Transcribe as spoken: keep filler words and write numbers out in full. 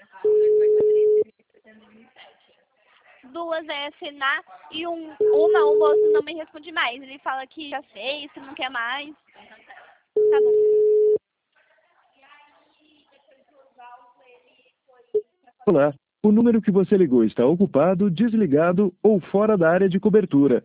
Duas é assinar e um, uma o moço não me responde mais. Ele fala que já fez, que não quer mais. Tá bom. Olá, o número que você ligou está ocupado, desligado ou fora da área de cobertura.